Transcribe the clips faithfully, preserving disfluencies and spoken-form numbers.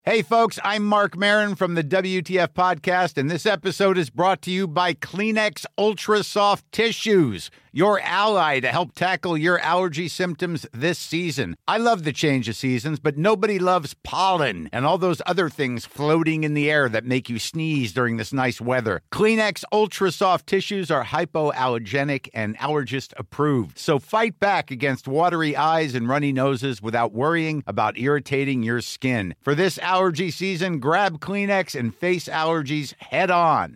Hey folks, I'm Mark Maron from the W T F Podcast, and this episode is brought to you by Kleenex Ultra Soft Tissues, your ally to help tackle your allergy symptoms this season. I love the change of seasons, but nobody loves pollen and all those other things floating in the air that make you sneeze during this nice weather. Kleenex Ultra Soft Tissues are hypoallergenic and allergist approved, so fight back against watery eyes and runny noses without worrying about irritating your skin. For this allergy season, grab Kleenex and face allergies head on.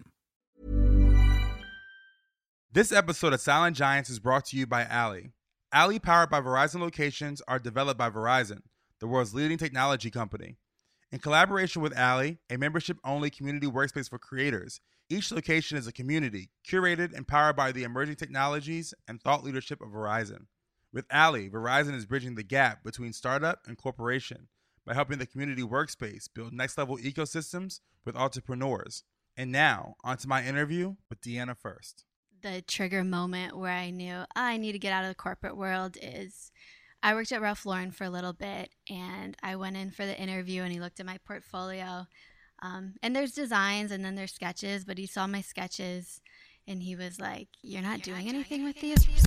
This episode of Silent Giants is brought to you by Allie. Allie, powered by Verizon locations, are developed by Verizon, the world's leading technology company. In collaboration with Allie, a membership-only community workspace for creators, each location is a community, curated and powered by the emerging technologies and thought leadership of Verizon. With Allie, Verizon is bridging the gap between startup and corporation by helping the community workspace build next-level ecosystems with entrepreneurs. And now, onto my interview with Deanna First. The trigger moment where I knew oh, I need to get out of the corporate world is I worked at Ralph Lauren for a little bit, and I went in for the interview, and he looked at my portfolio. Um, and there's designs, and then there's sketches, but he saw my sketches, and he was like, you're not, you're doing, not anything doing anything with these?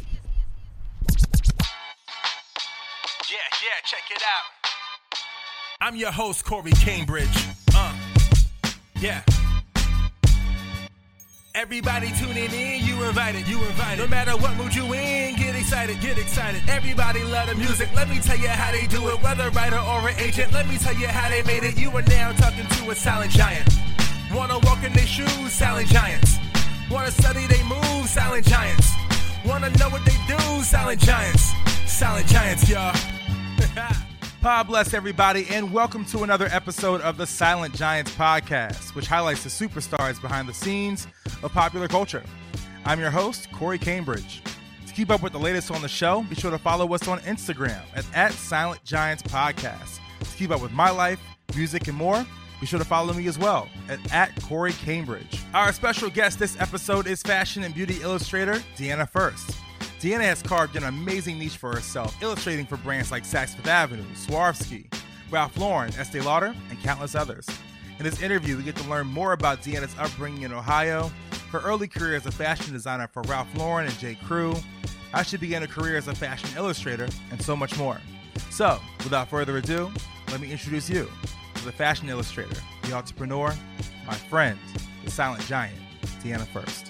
Yeah, yeah, check it out. I'm your host, Corey Cambridge. Uh, yeah. Everybody tuning in, you invited, you invited. No matter what mood you in, get excited, get excited. Everybody love the music, let me tell you how they do it. Whether writer or an agent, let me tell you how they made it. You are now talking to a silent giant. Wanna walk in their shoes, silent giants. Wanna study they moves, silent giants. Wanna know what they do, silent giants. Silent giants, y'all. God bless everybody, and welcome to another episode of the Silent Giants podcast, which highlights the superstars behind the scenes of popular culture. I'm your host, Corey Cambridge. To keep up with the latest on the show, be sure to follow us on Instagram at, at Silent Giants Podcast. To keep up with my life, music, and more, be sure to follow me as well at, at Corey Cambridge. Our special guest this episode is fashion and beauty illustrator Deanna First. Deanna has carved an amazing niche for herself, illustrating for brands like Saks Fifth Avenue, Swarovski, Ralph Lauren, Estee Lauder, and countless others. In this interview, we get to learn more about Deanna's upbringing in Ohio, her early career as a fashion designer for Ralph Lauren and J. Crew, how she began a career as a fashion illustrator, and so much more. So, without further ado, let me introduce you to the fashion illustrator, the entrepreneur, my friend, the silent giant, Deanna First.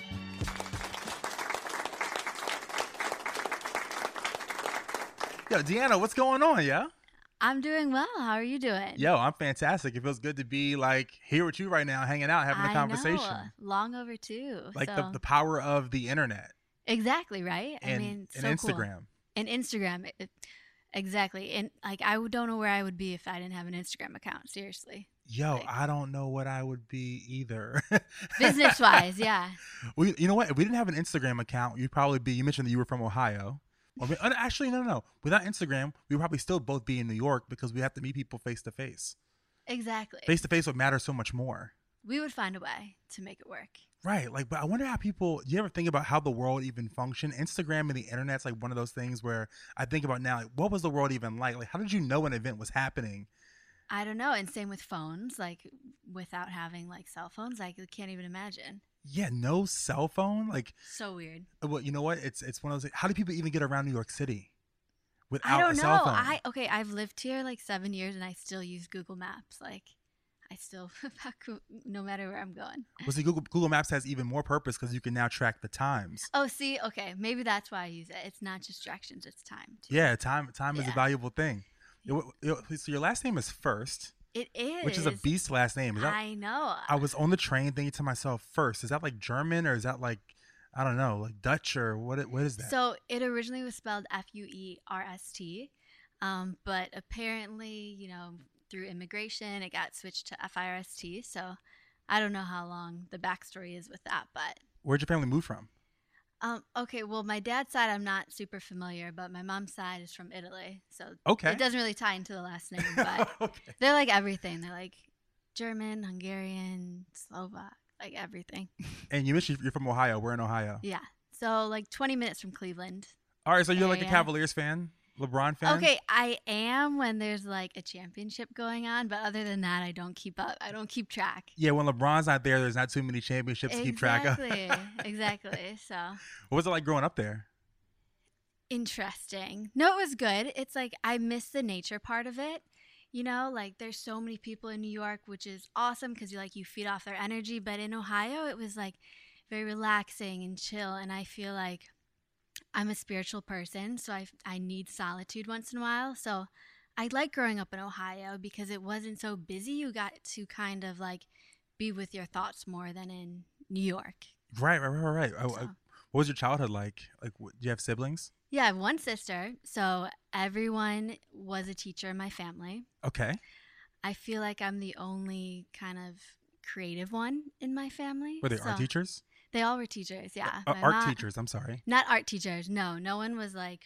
Yo, Deanna, what's going on, yeah? I'm doing well. How are you doing? Yo, I'm fantastic. It feels good to be like here with you right now, hanging out, having a conversation. I know. Long overdue. Like so. the, the power of the internet. Exactly, right? And, I mean, and so Instagram. Cool. And Instagram. It, exactly. And like, I don't know where I would be if I didn't have an Instagram account. Seriously. Yo, like, I don't know what I would be either. Business-wise, yeah. We, you know what? If we didn't have an Instagram account, you'd probably be, you mentioned that you were from Ohio. Or, actually, no, no, no. Without Instagram, we would probably still both be in New York because we have to meet people face to face. Exactly. Face to face would matter so much more. We would find a way to make it work. Right. Like, but I wonder how people, do you ever think about how the world even functioned? Instagram and the internet's like one of those things where I think about now, like, what was the world even like? Like, how did you know an event was happening? I don't know. And same with phones, like without having like cell phones, I can't even imagine. Yeah, no cell phone. Like, so weird. Well, you know what? It's it's one of those. How do people even get around New York City without I don't a know. cell phone? I okay. I've lived here like seven years, and I still use Google Maps. Like, I still no matter where I'm going. Well, see, Google Google Maps has even more purpose because you can now track the times. Oh, see, okay, maybe that's why I use it. It's not just directions; it's time too. Yeah, time time yeah. is a valuable thing. Yeah. So your last name is First. It is. Which is a beast last name. Is that, I know. I was on the train thinking to myself, First, is that like German or is that like, I don't know, like Dutch or what? What is that? So it originally was spelled F U E R S T, um, but apparently, you know, through immigration, it got switched to F I R S T. So I don't know how long the backstory is with that, but. Where'd your family move from? Um, okay, well, my dad's side, I'm not super familiar, but my mom's side is from Italy. So okay. It doesn't really tie into the last name, but okay. They're like everything. They're like German, Hungarian, Slovak, like everything. And you mentioned you're from Ohio. We're in Ohio. Yeah. So like twenty minutes from Cleveland. All right. So you're area. like a Cavaliers fan? LeBron fan? Okay, I am when there's like a championship going on, but other than that, I don't keep up. I don't keep track. Yeah, when LeBron's not there, there's not too many championships exactly, to keep track of. Exactly, exactly. So. What was it like growing up there? Interesting. No, it was good. It's like I miss the nature part of it. You know, like there's so many people in New York, which is awesome because you like you feed off their energy. But in Ohio, it was like very relaxing and chill. And I feel like I'm a spiritual person, so I I need solitude once in a while. So I like growing up in Ohio because it wasn't so busy. You got to kind of like be with your thoughts more than in New York. Right, right, right, right. I, So. I, what was your childhood like? Like, what, do you have siblings? Yeah, I have one sister, so everyone was a teacher in my family. Okay. I feel like I'm the only kind of creative one in my family. Were they so art teachers? They all were teachers, yeah. Uh, My art mom- teachers, I'm sorry. Not art teachers, no. No one was like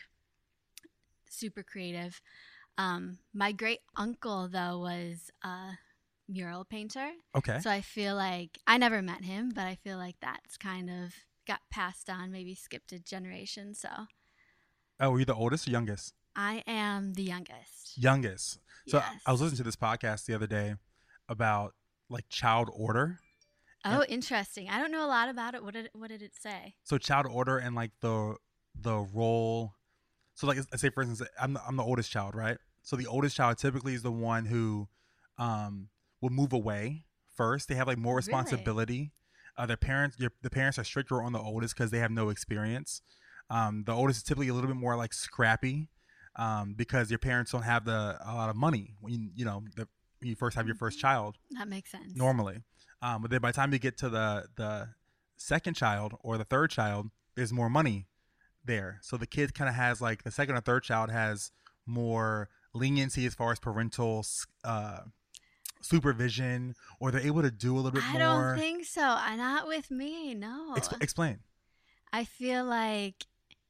super creative. Um, my great uncle, though, was a mural painter. Okay. So I feel like, I never met him, but I feel like that's kind of got passed on, maybe skipped a generation, so. Oh, were you the oldest or youngest? I am the youngest. Youngest. So Yes. I was listening to this podcast the other day about like child order. Oh, interesting. I don't know a lot about it. What did what did it say? So child order and like the the role. So like let's say for instance, I'm the, I'm the oldest child, right? So the oldest child typically is the one who um will move away first. They have like more Really? responsibility. Uh, their parents, your, the parents are stricter on the oldest because they have no experience. Um, the oldest is typically a little bit more like scrappy um, because your parents don't have the a lot of money when you you know the, when you first have your first child That makes sense. normally. Um, but then by the time you get to the the second child or the third child, there's more money there. So the kid kind of has like the second or third child has more leniency as far as parental uh, supervision, or they're able to do a little bit I more. don't think so. Uh, Not with me. No. Exp- explain. I feel like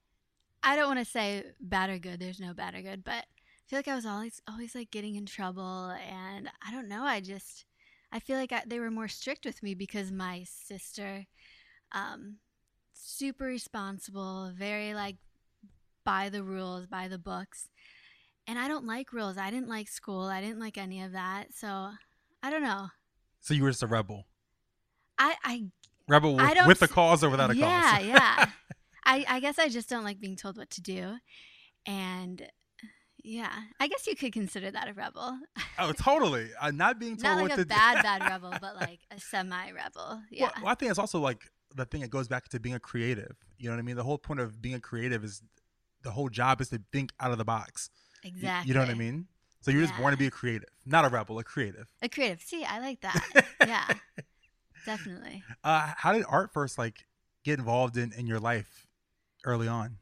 I don't want to say bad or good. There's no bad or good, but I feel like I was always always like getting in trouble, and I don't know. I just I feel like I, they were more strict with me because my sister, um, super responsible, very like by the rules, by the books, and I don't like rules. I didn't like school. I didn't like any of that. So I don't know. So you were just a rebel. I I Rebel I with, don't with a s- cause or without a yeah, cause. yeah. I, I guess I just don't like being told what to do. And yeah, I guess you could consider that a rebel. Oh, totally. Uh, not being told Not what like to a do. bad, bad rebel, but like a semi rebel. Yeah. Well, well, I think it's also like the thing that goes back to being a creative. You know what I mean? The whole point of being a creative is the whole job is to think out of the box. Y- Exactly. You know what I mean? So you're just born to Yeah. be a creative, not a rebel, a creative. A creative. See, I like that. Yeah, definitely. Uh, how did art first like get involved in, in your life early on?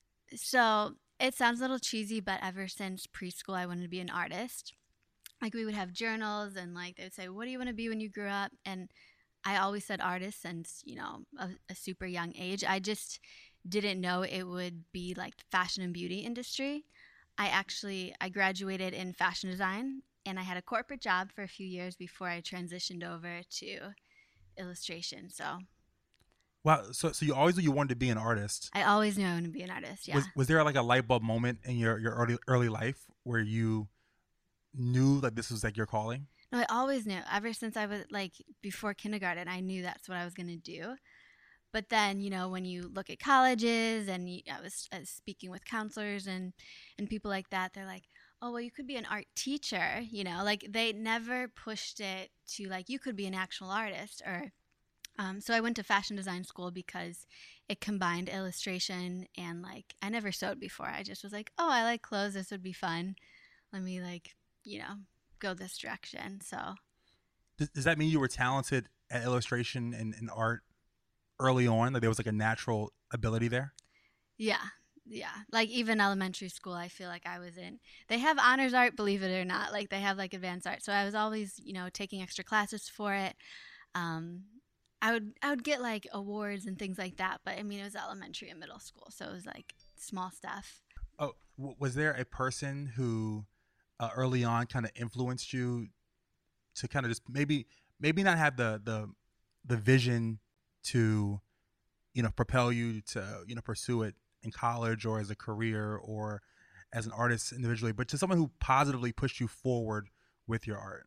So it sounds a little cheesy, but ever since preschool, I wanted to be an artist. Like we would have journals, and like they would say, "What do you want to be when you grow up?" And I always said artist since you know a, a super young age. I just didn't know it would be like the fashion and beauty industry. I actually I graduated in fashion design, and I had a corporate job for a few years before I transitioned over to illustration. So Wow. So so you always knew you wanted to be an artist. I always knew I wanted to be an artist. Yeah. Was was there like a light bulb moment in your, your early early life where you knew that this was like your calling? No, I always knew. Ever since I was like before kindergarten, I knew that's what I was going to do. But then, you know, when you look at colleges, and you, I was uh, speaking with counselors and, and people like that, they're like, oh, well, you could be an art teacher, you know, like they never pushed it to like, you could be an actual artist. Or um, so I went to fashion design school because it combined illustration and like, I never sewed before. I just was like, oh, I like clothes. This would be fun. Let me like, you know, go this direction. So Does, does that mean you were talented at illustration and, and art early on? Like there was like a natural ability there? yeah, yeah. Like even elementary school, I feel like I was in. They have honors art, believe it or not. Like they have like advanced art. So I was always, you know, taking extra classes for it. Um, I would I would get like awards and things like that. But I mean, it was elementary and middle school, so it was like small stuff. Oh, w- was there a person who uh, early on kind of influenced you to kind of just maybe maybe not have the the the vision to, you know, propel you to, you know, pursue it in college or as a career or as an artist individually, but to someone who positively pushed you forward with your art?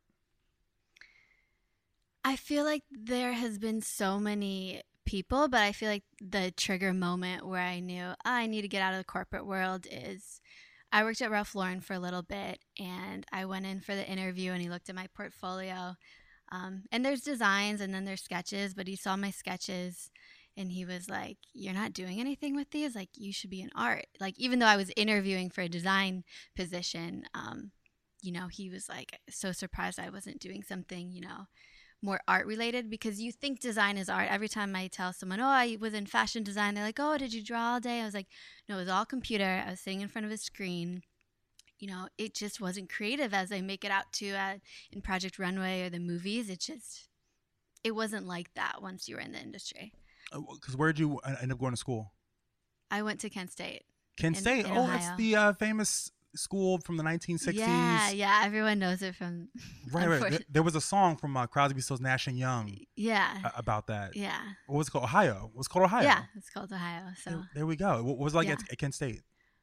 I feel like there has been so many people, but I feel like the trigger moment where I knew oh, I need to get out of the corporate world is I worked at Ralph Lauren for a little bit, and I went in for the interview and he looked at my portfolio. Um, and there's designs and then there's sketches, but he saw my sketches and he was like, "You're not doing anything with these? Like, you should be in art." Like, even though I was interviewing for a design position, um, you know, he was like so surprised I wasn't doing something, you know, more art related, because you think design is art. Every time I tell someone, "Oh, I was in fashion design," they're like, "Oh, did you draw all day?" I was like, "No, it was all computer. I was sitting in front of a screen." You know, it just wasn't creative as I make it out to uh, in Project Runway or the movies. It just, it wasn't like that once you were in the industry. Because uh, where did you end up going to school? I went to Kent State. Kent in, State? in oh, Ohio. That's the uh, famous school from the nineteen sixties. Yeah, yeah, everyone knows it from. Right, right. There, there was a song from uh, Crosby, Stills, Nash and Young. Yeah. Uh, about that. Yeah. What was it called? Ohio. It was called Ohio. Yeah, it's called Ohio. So there, there we go. What was it like yeah. at, at Kent State?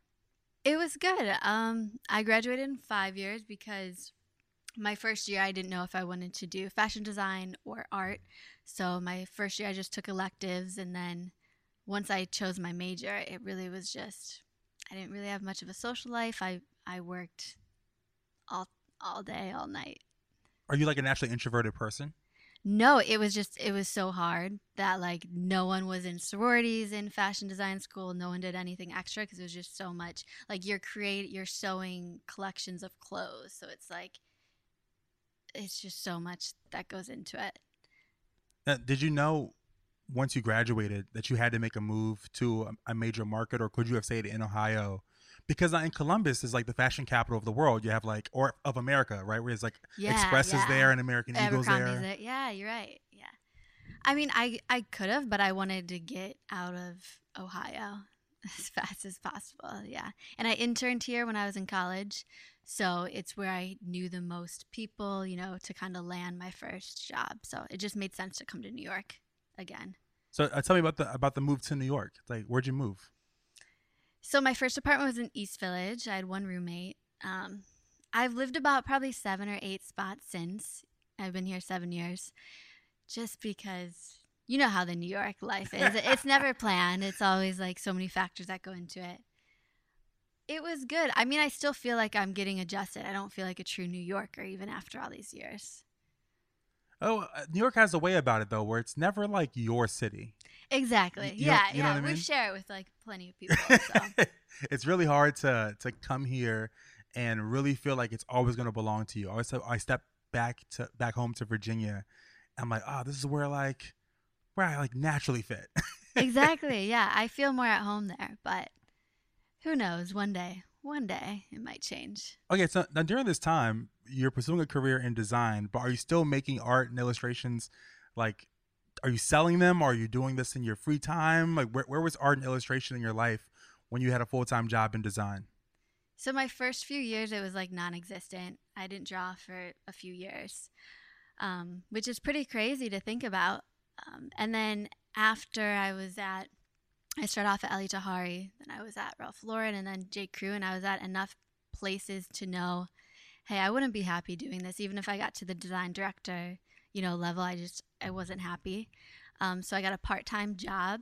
It was good. Um, I graduated in five years because my first year I didn't know if I wanted to do fashion design or art. So my first year I just took electives, and then once I chose my major, it really was just, I didn't really have much of a social life. I, I worked all all day, all night. Are you like a naturally introverted person? No, it was just, it was so hard that like no one was in sororities in fashion design school. No one did anything extra because it was just so much. Like you're create, you're sewing collections of clothes. So it's like, it's just so much that goes into it. Now, did you know once you graduated that you had to make a move to a, a major market, or could you have stayed in Ohio? Because in Columbus is like the fashion capital of the world. You have like, or of America, right? Where it's like Yeah, Express yeah. is there and American Eagle's Abercrombie's there. it. Yeah, you're right. Yeah. I mean, I, I could have, but I wanted to get out of Ohio as fast as possible. Yeah. And I interned here when I was in college. So it's where I knew the most people, you know, to kind of land my first job. So it just made sense to come to New York again. So uh, tell me about the about the move to New York. Like, where'd you move? So my first apartment was in East Village. I had one roommate. Um, I've lived about probably seven or eight spots since. I've been here seven years. Just because you know how the New York life is. It's never planned. It's always like so many factors that go into it. It was good. I mean, I still feel like I'm getting adjusted. I don't feel like a true New Yorker even after all these years. Oh, uh, New York has a way about it though, where it's never like your city. Exactly. You know- yeah, you know yeah. what I We mean? share it with like plenty of people. So. It's really hard to to come here and really feel like it's always going to belong to you. I always I step back to back home to Virginia. I'm like, oh, this is where like where I like naturally fit. Exactly. Yeah, I feel more at home there, but who knows? One day, one day it might change. Okay, so now during this time, you're pursuing a career in design, but are you still making art and illustrations? Like, are you selling them? Or are you doing this in your free time? Like, where where was art and illustration in your life when you had a full time job in design? So my first few years, it was like non-existent. I didn't draw for a few years, um, which is pretty crazy to think about. Um, and then after I was at, I started off at Elie Tahari, then I was at Ralph Lauren, and then J. Crew, and I was at enough places to know, hey, I wouldn't be happy doing this, even if I got to the design director, you know, level. I just I wasn't happy. Um, so I got a part-time job.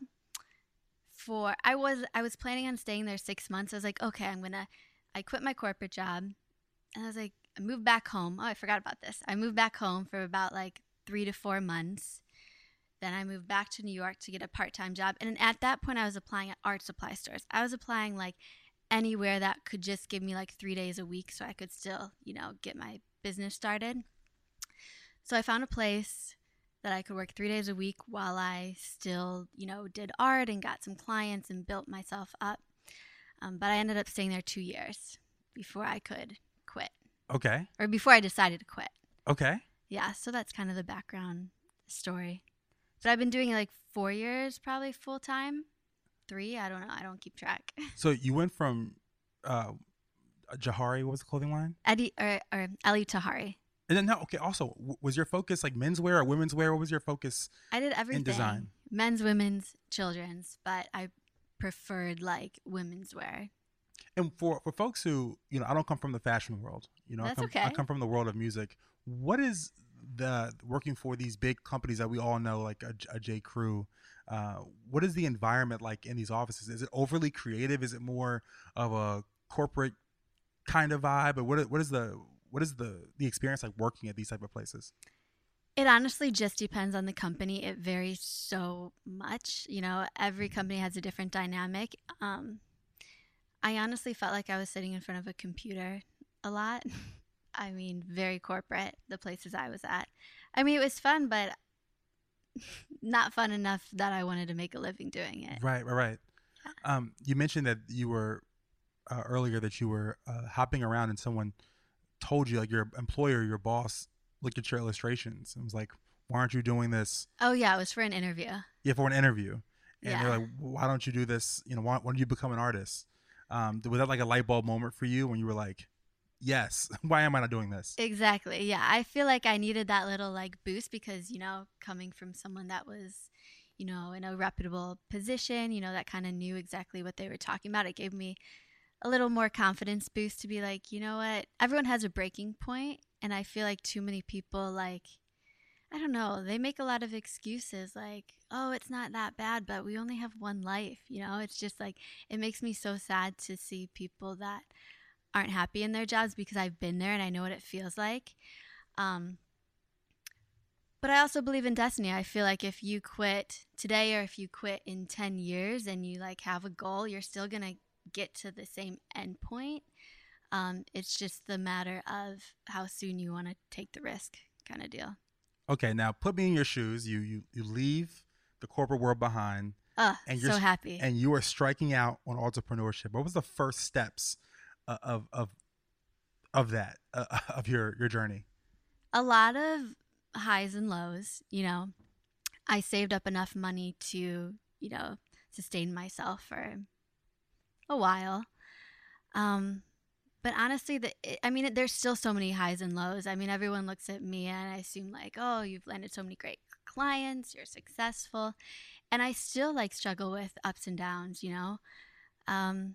For I was I was planning on staying there six months. I was like, okay, I'm gonna. I quit my corporate job, and I was like, I moved back home. Oh, I forgot about this. I moved back home for about like three to four months. Then I moved back to New York to get a part-time job. And at that point, I was applying at art supply stores. I was applying like anywhere that could just give me like three days a week so I could still, you know, get my business started. So I found a place that I could work three days a week while I still, you know, did art and got some clients and built myself up. Um, but I ended up staying there two years before I could quit. Okay. Or before I decided to quit. Okay. Yeah, so that's kind of the background story. But I've been doing it like four years, probably full time. Three, I don't know. I don't keep track. So you went from uh, Jahari, what was the clothing line? Eddie or, or Elie Tahari. And then, no, okay, also, w- was your focus like menswear or women's wear? What was your focus? I did everything. design. Men's, women's, children's, but I preferred like women's wear. And for, for folks who, you know, I don't come from the fashion world. You know, That's I come, okay. I come from the world of music. What is the working for these big companies that we all know, like a, a J. Crew? Uh, what is the environment like in these offices? Is it overly creative? Is it more of a corporate kind of vibe? Or what is, what is the what is the the experience like working at these type of places? It honestly just depends on the company. It varies so much. You know, every company has a different dynamic. Um, I honestly felt like I was sitting in front of a computer a lot. I mean, very corporate, the places I was at. I mean, it was fun, but not fun enough that I wanted to make a living doing it. Right, right, right. Yeah. Um, you mentioned that you were uh, earlier that you were uh, hopping around and someone told you, like your employer, your boss, looked at your illustrations and was like, why aren't you doing this? Oh, yeah, it was for an interview. Yeah, for an interview. And Yeah. they're like, why don't you do this? You know, why, why don't you become an artist? Um, was that like a light bulb moment for you when you were like, yes, why am I not doing this? Exactly. Yeah. I feel like I needed that little like boost because, you know, coming from someone that was, you know, in a reputable position, you know, that kind of knew exactly what they were talking about. It gave me a little more confidence boost to be like, you know what, everyone has a breaking point. And I feel like too many people like, I don't know, they make a lot of excuses like, oh, it's not that bad, but we only have one life. You know, it's just like, it makes me so sad to see people that aren't happy in their jobs because I've been there and I know what it feels like. Um, but I also believe in destiny. I feel like if you quit today or if you quit in ten years and you like have a goal, you're still going to get to the same end point. Um, it's just the matter of how soon you want to take the risk kind of deal. Okay, now put me in your shoes. You you you leave the corporate world behind. Oh, and you're so happy. And you are striking out on entrepreneurship. What was the first steps uh, of of of that uh, of your your journey? A lot of highs and lows. You know, I saved up enough money to, you know, sustain myself for a while. Um, but honestly, the I mean, there's still so many highs and lows. I mean, everyone looks at me and I assume like, oh, you've landed so many great clients, you're successful. And I still like struggle with ups and downs, you know? Um,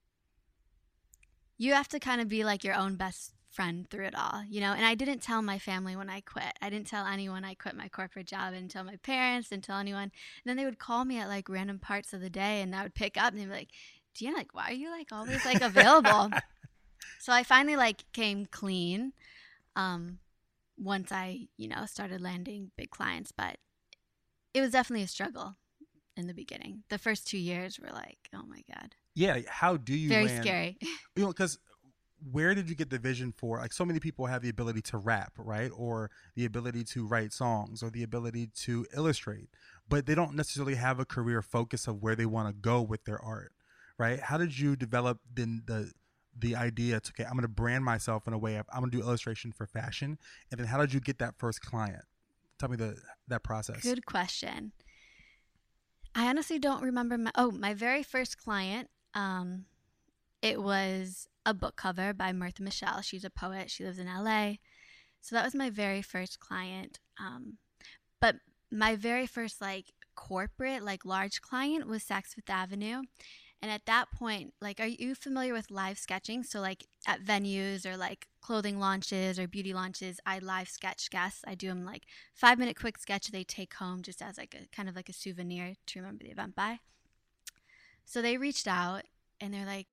you have to kind of be like your own best friend through it all, you know? And I didn't tell my family when I quit. I didn't tell anyone I quit my corporate job. I didn't tell my parents, didn't tell anyone. And then they would call me at like random parts of the day and I would pick up and they'd be like, Deanna, like, why are you like always like available? So I finally like came clean um, once I, you know, started landing big clients, but it was definitely a struggle in the beginning. The first two years were like, oh my God. Yeah. How do you Very land, scary. You know, because where did you get the vision for, like so many people have the ability to rap, right? Or the ability to write songs or the ability to illustrate, but they don't necessarily have a career focus of where they want to go with their art, right? How did you develop the, the, the idea to, okay, I'm going to brand myself in a way of, I'm going to do illustration for fashion. And then how did you get that first client? Tell me the that process. Good question. I honestly don't remember. My, oh, my very first client, um, it was a book cover by Martha Michelle. She's a poet. She lives in L A. So that was my very first client. Um, but my very first like corporate, like large client was Saks Fifth Avenue. And at that point, like, are you familiar with live sketching? So like at venues or like clothing launches or beauty launches, I live sketch guests. I do them like five minute quick sketch they take home just as like a kind of like a souvenir to remember the event by. So they reached out and they're like,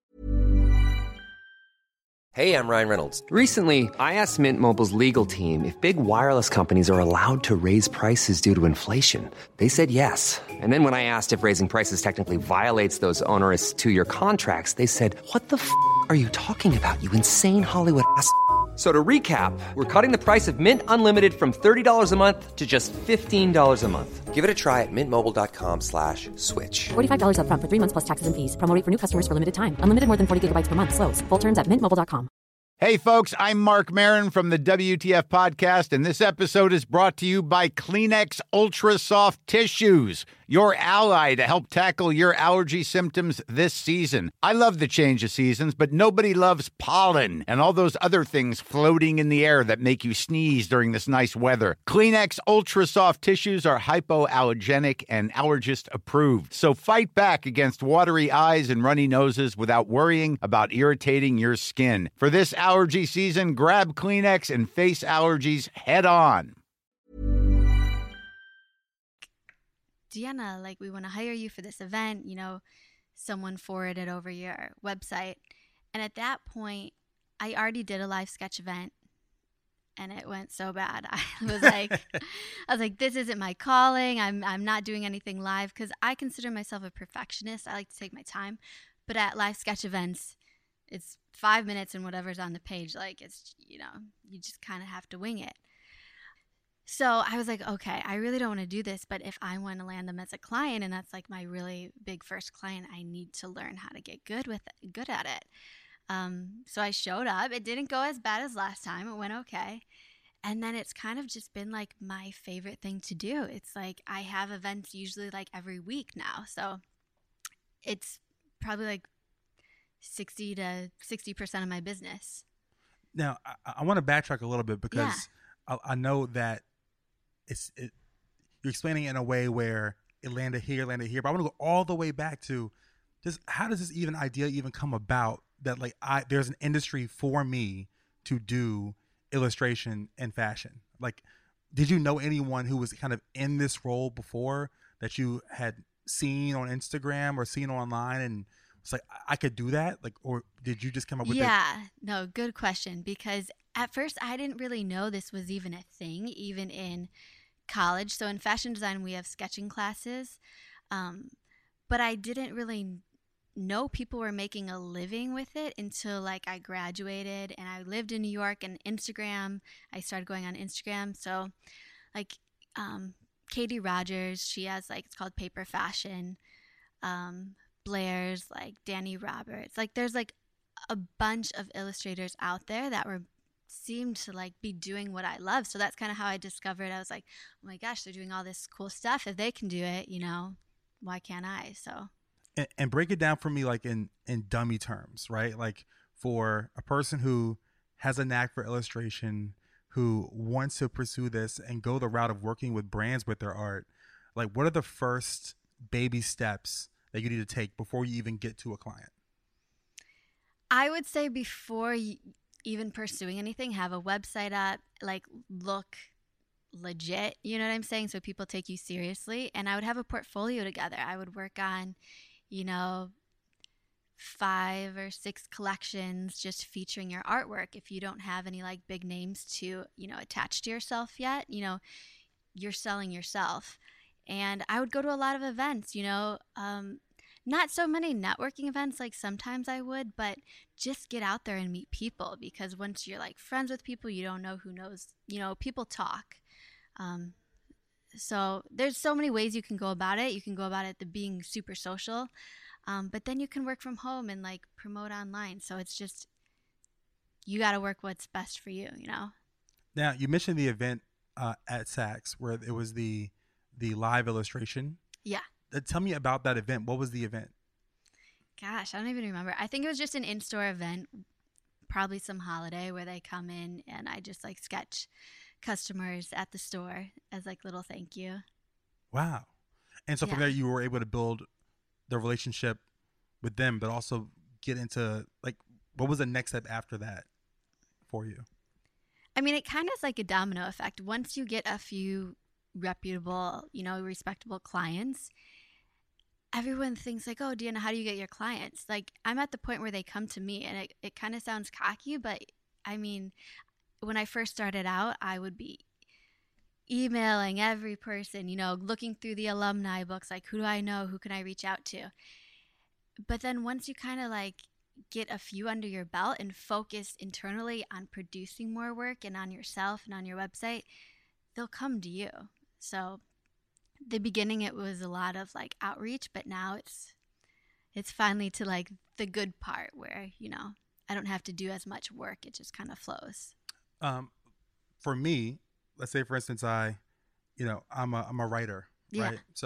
Hey, I'm Ryan Reynolds. Recently, I asked Mint Mobile's legal team if big wireless companies are allowed to raise prices due to inflation. They said yes. And then when I asked if raising prices technically violates those onerous two-year contracts, they said, what the f*** are you talking about, you insane Hollywood ass f- So to recap, we're cutting the price of Mint Unlimited from thirty dollars a month to just fifteen dollars a month. Give it a try at mintmobile.com slash switch. forty-five dollars up front for three months plus taxes and fees. Promo rate for new customers for limited time. Unlimited more than forty gigabytes per month. Slows full terms at mint mobile dot com. Hey, folks, I'm Mark Maron from the W T F Podcast, and this episode is brought to you by Kleenex Ultra Soft Tissues, your ally to help tackle your allergy symptoms this season. I love the change of seasons, but nobody loves pollen and all those other things floating in the air that make you sneeze during this nice weather. Kleenex Ultra Soft Tissues are hypoallergenic and allergist approved. So fight back against watery eyes and runny noses without worrying about irritating your skin. For this allergy season, grab Kleenex and face allergies head on. Deanna, like, we want to hire you for this event, you know, someone forwarded over your website. And at that point, I already did a live sketch event and it went so bad. I was like, I was like, this isn't my calling. I'm, I'm not doing anything live because I consider myself a perfectionist. I like to take my time, but at live sketch events, it's five minutes and whatever's on the page. Like, it's, you know, you just kind of have to wing it. So I was like, okay, I really don't want to do this, but if I want to land them as a client, and that's like my really big first client, I need to learn how to get good with it, good at it. Um, so I showed up. It didn't go as bad as last time. It went okay. And then it's kind of just been like my favorite thing to do. It's like I have events usually like every week now. So it's probably like sixty to sixty percent of my business. Now, I, I want to backtrack a little bit because yeah. I, I know that It's it, you're explaining it in a way where it landed here, landed here. But I want to go all the way back to just how does this even idea even come about that like I there's an industry for me to do illustration and fashion? Like, did you know anyone who was kind of in this role before that you had seen on Instagram or seen online and it's like I could do that? Like, or did you just come up with yeah, it? No, good question. Because at first I didn't really know this was even a thing, even in college. So in fashion design, we have sketching classes. Um, but I didn't really know people were making a living with it until like I graduated and I lived in New York, and Instagram, I started going on Instagram. So like um, Katie Rogers, she has like, it's called Paper Fashion. Um, Blair's, like Danny Roberts. Like there's like a bunch of illustrators out there that were seemed to like be doing what I love. So that's kind of how I discovered. I was like, oh my gosh, they're doing all this cool stuff. If they can do it, you know, why can't I? So and, and break it down for me like in in dummy terms, right? Like for a person who has a knack for illustration, who wants to pursue this and go the route of working with brands with their art, like what are the first baby steps that you need to take before you even get to a client? I would say before you even pursuing anything, have a website up, like look legit, you know what I'm saying? So people take you seriously. And I would have a portfolio together. I would work on, you know, five or six collections just featuring your artwork. If you don't have any like big names to, you know, attach to yourself yet, you know, you're selling yourself. And I would go to a lot of events, you know, um, not so many networking events like sometimes I would, but just get out there and meet people, because once you're like friends with people, you don't know who knows, you know, people talk. Um, so there's so many ways you can go about it. You can go about it the being super social, um, but then you can work from home and like promote online. So it's just, you got to work what's best for you, you know? Now you mentioned the event uh, at Saks where it was the, the live illustration. Yeah. Tell me about that event. What was the event? Gosh, I don't even remember. I think it was just an in-store event, probably some holiday where they come in and I just like sketch customers at the store as like little thank you. Wow. And so from Yeah. there you were able to build the relationship with them, but also get into like, what was the next step after that for you? I mean, it kind of is like a domino effect. Once you get a few reputable, you know, respectable clients, everyone thinks like, oh, Deanna, how do you get your clients? Like, I'm at the point where they come to me, and it, it kind of sounds cocky, but I mean, when I first started out, I would be emailing every person, you know, looking through the alumni books, like, who do I know? Who can I reach out to? But then once you kind of like get a few under your belt and focus internally on producing more work and on yourself and on your website, they'll come to you. So the beginning, it was a lot of like outreach, but now it's it's finally to like the good part where, you know, I don't have to do as much work. It just kind of flows. Um, for me, let's say for instance, I, you know, I'm a I'm a writer, Yeah. right? So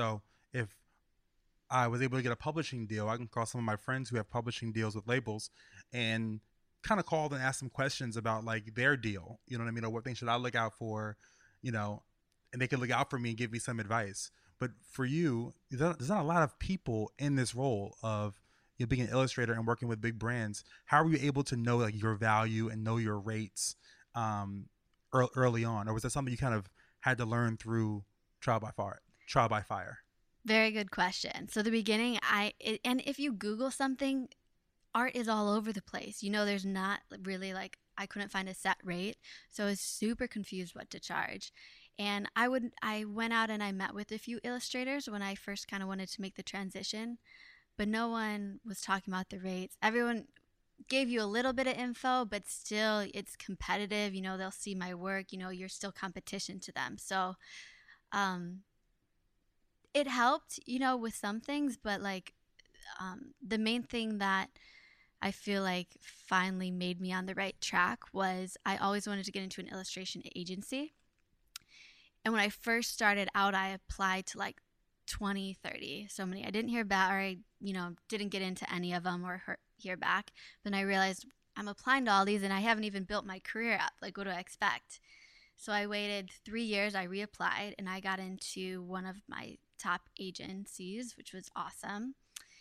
if I was able to get a publishing deal, I can call some of my friends who have publishing deals with labels and kind of call and ask them questions about like their deal. You know what I mean? Or what things should I look out for, you know, and they can look out for me and give me some advice. But for you, there's not, there's not a lot of people in this role of, you know, being an illustrator and working with big brands. How are you able to know like your value and know your rates um, early, early on? Or was that something you kind of had to learn through trial by fire? Trial by fire? Very good question. So the beginning, I it, and if you Google something, art is all over the place. You know, there's not really like, I couldn't find a set rate. So I was super confused what to charge. And I would, I went out and I met with a few illustrators when I first kind of wanted to make the transition, but no one was talking about the rates. Everyone gave you a little bit of info, but still it's competitive. You know, they'll see my work, you know, you're still competition to them. So, um, it helped, you know, with some things, but like, um, the main thing that I feel like finally made me on the right track was I always wanted to get into an illustration agency. And when I first started out, I applied to like twenty, thirty, so many. I didn't hear back, or I, you know, didn't get into any of them or hear, hear back. Then I realized I'm applying to all these and I haven't even built my career up. Like, what do I expect? So I waited three years, I reapplied, and I got into one of my top agencies, which was awesome.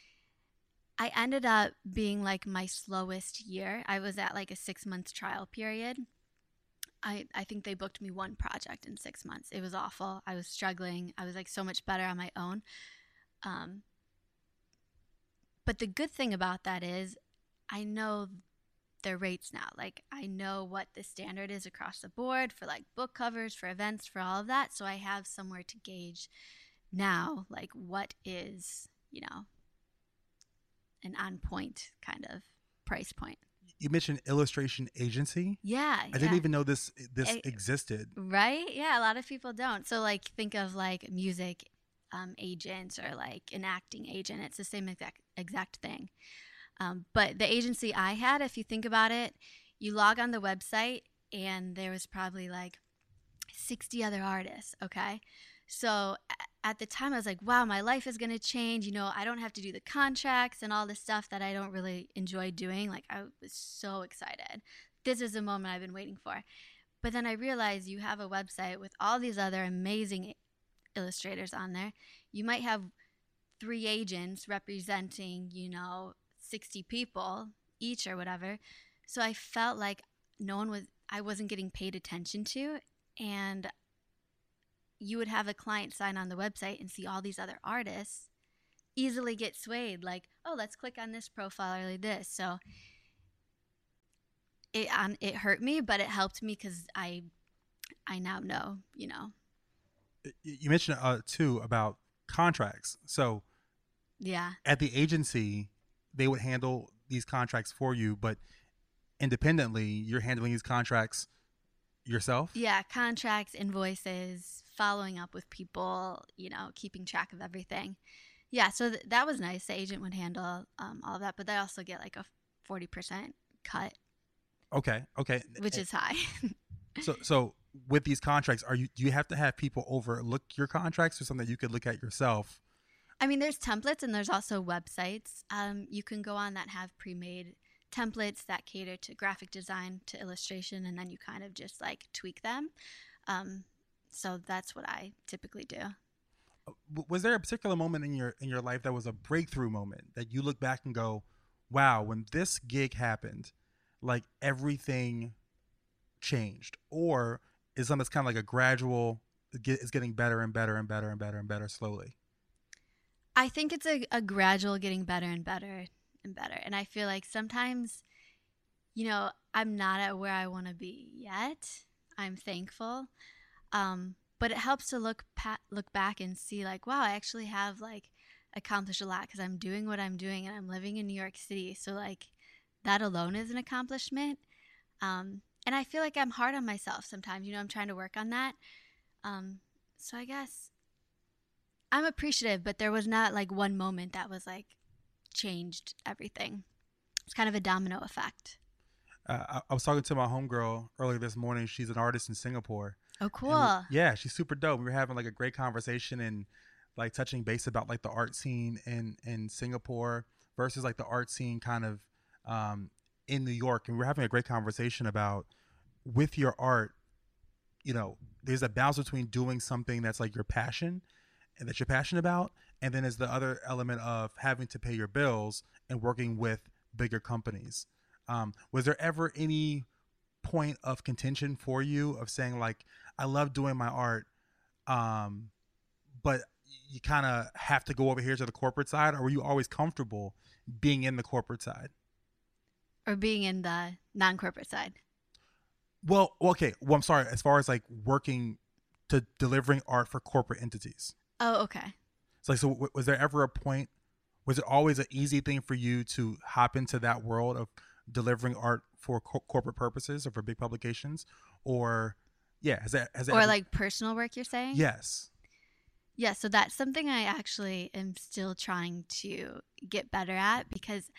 I ended up being like my slowest year. I was at like a six month trial period. I, I think they booked me one project in six months. It was awful. I was struggling. I was like so much better on my own. Um, but the good thing about that is I know their rates now. Like, I know what the standard is across the board for like book covers, for events, for all of that. So I have somewhere to gauge now, like what is, you know, an on point kind of price point. You mentioned illustration agency. Yeah. I didn't even know this this it, existed. Right? Yeah, a lot of people don't. So like think of like music um, agents or like an acting agent. It's the same exact exact thing. Um, but the agency I had, if you think about it, you log on the website and there was probably like sixty other artists, okay? So at the time I was like, wow, my life is going to change. You know, I don't have to do the contracts and all the stuff that I don't really enjoy doing. Like, I was so excited. This is the moment I've been waiting for. But then I realized you have a website with all these other amazing illustrators on there. You might have three agents representing, you know, sixty people each or whatever. So I felt like no one was, I wasn't getting paid attention to. And you would have a client sign on the website and see all these other artists easily get swayed. Like, oh, let's click on this profile or like this. So it um, it hurt me, but it helped me because I I now know, you know. You mentioned uh, too about contracts. So yeah, at the agency, they would handle these contracts for you, but independently, you're handling these contracts yourself? Yeah, contracts, invoices, following up with people, you know, keeping track of everything. Yeah, so th- that was nice. The agent would handle um, all of that, but they also get like a forty percent cut. Okay, okay. Which is high. so so with these contracts, are you do you have to have people overlook your contracts or something that you could look at yourself? I mean, there's templates and there's also websites. Um, you can go on that have pre-made templates that cater to graphic design, to illustration, and then you kind of just like tweak them. Um, so that's what I typically do. Was there a particular moment in your in your life that was a breakthrough moment that you look back and go, wow, when this gig happened, like everything changed? Or is something that's kind of like a gradual, it's getting better and better and better and better and better slowly? I think it's a, a gradual getting better and better and better. And I feel like sometimes, you know, I'm not at where I want to be yet. I'm thankful. Um, but it helps to look pa- look back and see like, wow, I actually have like accomplished a lot because I'm doing what I'm doing and I'm living in New York City. So like that alone is an accomplishment. Um, and I feel like I'm hard on myself sometimes. You know, I'm trying to work on that. Um, so I guess I'm appreciative, but there was not like one moment that was like changed everything. It's kind of a domino effect. Uh, I, I was talking to my homegirl earlier this morning. She's an artist in Singapore. Oh, cool. We, yeah, she's super dope. We were having like a great conversation, and like touching base about like the art scene in, in Singapore versus like the art scene kind of um, in New York. And we we're having a great conversation about with your art, you know, there's a balance between doing something that's like your passion and that you're passionate about. And then there's the other element of having to pay your bills and working with bigger companies. Um, was there ever any point of contention for you of saying like, I love doing my art, um, but you kind of have to go over here to the corporate side? Or were you always comfortable being in the corporate side? Or being in the non-corporate side? Well, okay. Well, I'm sorry. As far as like working to delivering art for corporate entities. Oh, okay. So, like, so w- was there ever a point, was it always an easy thing for you to hop into that world of delivering art for co- corporate purposes or for big publications? Or, yeah, has that, has that Or ever, like personal work, you're saying? yes. Yeah, so that's something I actually am still trying to get better at, because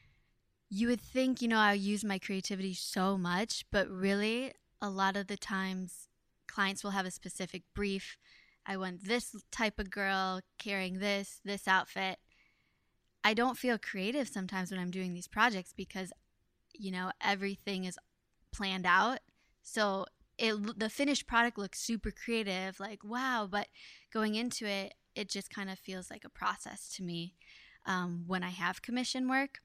you would think, you know, I use my creativity so much, but really a lot of the times clients will have a specific brief. I want this type of girl carrying this, this outfit. I don't feel creative sometimes when I'm doing these projects because, you know, everything is planned out. So it the finished product looks super creative, like, wow, but going into it, it just kind of feels like a process to me um, when I have commission work.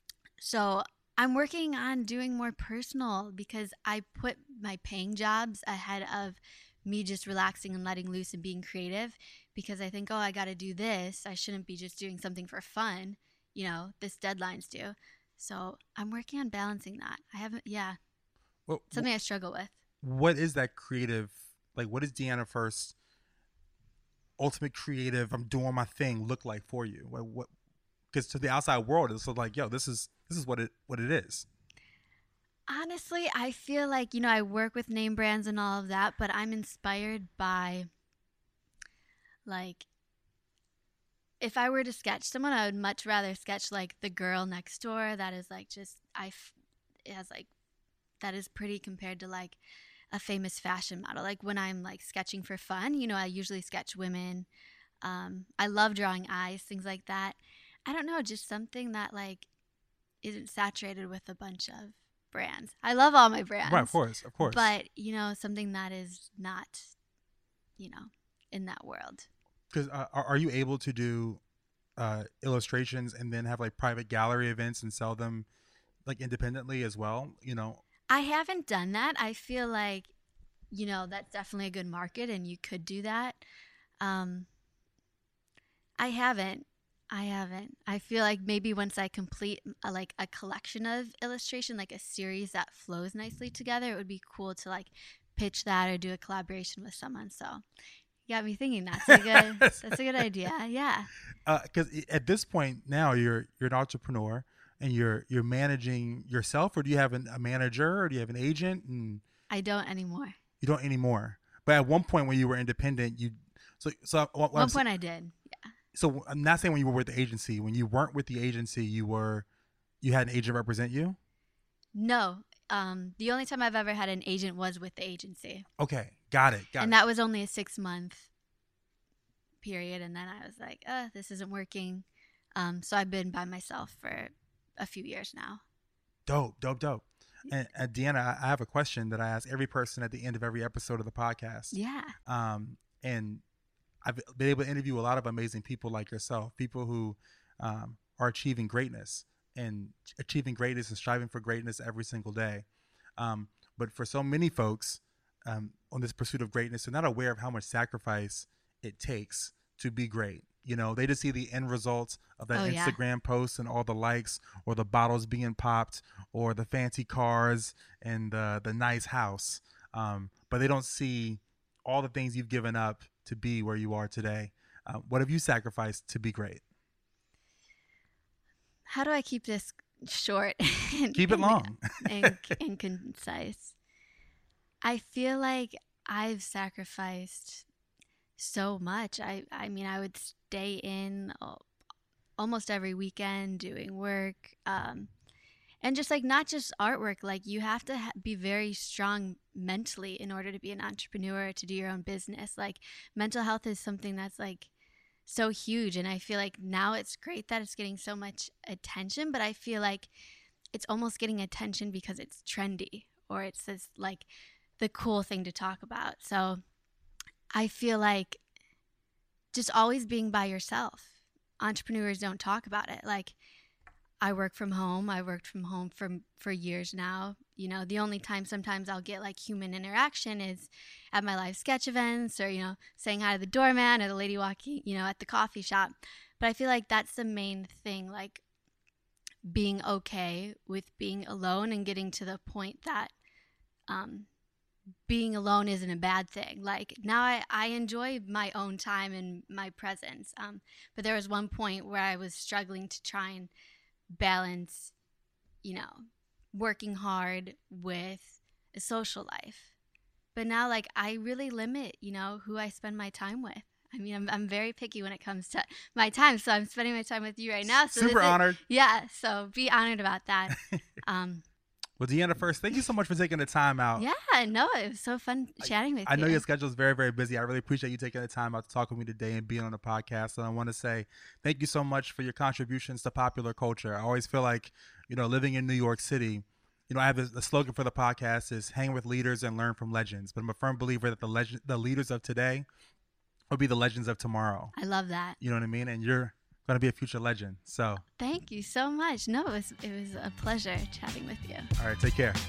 So I'm working on doing more personal because I put my paying jobs ahead of me just relaxing and letting loose and being creative, because I think, oh, I got to do this. I shouldn't be just doing something for fun. You know, this deadline's due. So I'm working on balancing that. I haven't, yeah, Well, something I struggle with. what is that creative, like what is Deanna First ultimate creative, I'm doing my thing look like for you? What, what, because to the outside world it's like, yo, this is this is what it what it is. Honestly, I feel like, you know, I work with name brands and all of that, but I'm inspired by, like, if I were to sketch someone, I would much rather sketch like the girl next door that is like just, I, f- it has like, that is pretty compared to like a famous fashion model. Like when I'm like sketching for fun, you know, I usually sketch women. Um, I love drawing eyes, things like that. I don't know, just something that like isn't saturated with a bunch of brands. I love all my brands. Right, of course, of course. But, you know, something that is not, you know, in that world. Because uh, are, are you able to do uh, illustrations and then have like private gallery events and sell them like independently as well? You know, I haven't done that. I feel like, you know, that's definitely a good market and you could do that. Um, I haven't. I haven't. I feel like maybe once I complete a, like a collection of illustration, like a series that flows nicely together, it would be cool to like pitch that or do a collaboration with someone. So you got me thinking that's a good, that's a good idea. Yeah. because uh, at this point now you're you're an entrepreneur and you're you're managing yourself, or do you have an, a manager, or do you have an agent? And I don't anymore. you don't anymore. But at one point when you were independent, you so so what, One point I did. Yeah. So I'm not saying when you were with the agency. When you weren't with the agency, you were you had an agent represent you? No. Um, the only time I've ever had an agent was with the agency. Okay, got it, got and it. that was only a six month period. And then I was like, uh, this isn't working. Um, so I've been by myself for a few years now. Dope, dope, dope. And, and Deanna, I have a question that I ask every person at the end of every episode of the podcast. Yeah. Um, and I've been able to interview a lot of amazing people like yourself, people who um, are achieving greatness and achieving greatness and striving for greatness every single day. Um, but for so many folks um, on this pursuit of greatness, they're not aware of how much sacrifice it takes to be great. You know, they just see the end results of that Oh, yeah. Instagram post and all the likes, or the bottles being popped, or the fancy cars and the the nice house. Um, but they don't see all the things you've given up to be where you are today. Uh, what have you sacrificed to be great? How do I keep this short? and, Keep it and- long. and, and concise. I feel like I've sacrificed so much. I, I mean, I would stay in uh, almost every weekend doing work. Um, and just like, not just artwork, like you have to ha- be very strong mentally in order to be an entrepreneur, to do your own business. Like mental health is something that's like so huge. And I feel like now it's great that it's getting so much attention, but I feel like it's almost getting attention because it's trendy, or it's this like the cool thing to talk about. So I feel like just always being by yourself. Entrepreneurs don't talk about it. Like, I work from home. I worked from home for for years now. You know, the only time sometimes I'll get like human interaction is at my live sketch events, or, you know, saying hi to the doorman or the lady walking, you know, at the coffee shop. But I feel like that's the main thing, like being okay with being alone and getting to the point that um, being alone isn't a bad thing. Like, now I, I enjoy my own time and my presence. Um, but there was one point where I was struggling to try and balance, you know, working hard with a social life. But now, like, I really limit, you know, who I spend my time with. I mean, I'm I'm very picky when it comes to my time, so I'm spending my time with you right now. So Super honored. Is, yeah, so be honored about that. Um, well, Deanna, first, thank you so much for taking the time out. Yeah, no, it was so fun chatting with I, I you. know your schedule is very, very busy. I really appreciate you taking the time out to talk with me today and being on the podcast. And I want to say thank you so much for your contributions to popular culture. I always feel like, you know, living in New York City, you know, I have a, the slogan for the podcast is hang with leaders and learn from legends. But I'm a firm believer that the legend, the leaders of today will be the legends of tomorrow. I love that. You know what I mean? And you're going to be a future legend. So thank you so much. No, it was, it was a pleasure chatting with you. All right, take care.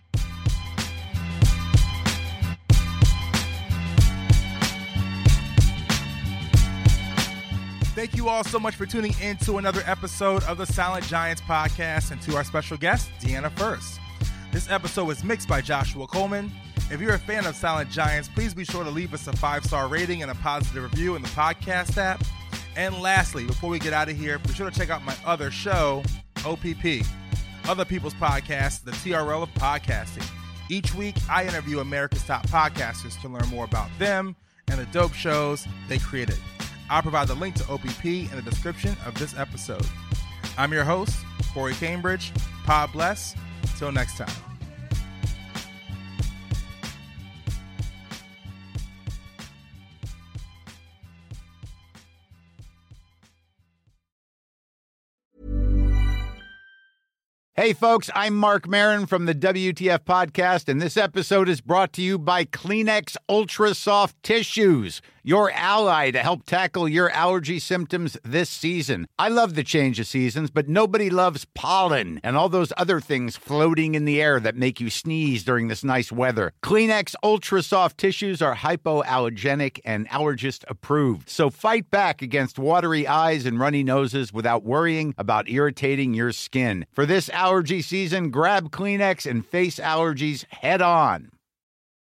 Thank you all so much for tuning in to another episode of the Silent Giants podcast, and to our special guest, Deanna Furst. This episode was mixed by Joshua Coleman. If you're a fan of Silent Giants, please be sure to leave us a five-star rating and a positive review in the podcast app. And lastly, before we get out of here, be sure to check out my other show, O P P, Other People's Podcasts, the T R L of podcasting. Each week, I interview America's top podcasters to learn more about them and the dope shows they created. I'll provide the link to O P P in the description of this episode. I'm your host, Corey Cambridge. Pod bless. Till next time. Hey folks, I'm Mark Maron from the W T F Podcast, and this episode is brought to you by Kleenex Ultra Soft Tissues, your ally to help tackle your allergy symptoms this season. I love the change of seasons, but nobody loves pollen and all those other things floating in the air that make you sneeze during this nice weather. Kleenex Ultra Soft Tissues are hypoallergenic and allergist approved, so fight back against watery eyes and runny noses without worrying about irritating your skin. For this allergy season, grab Kleenex and face allergies head on.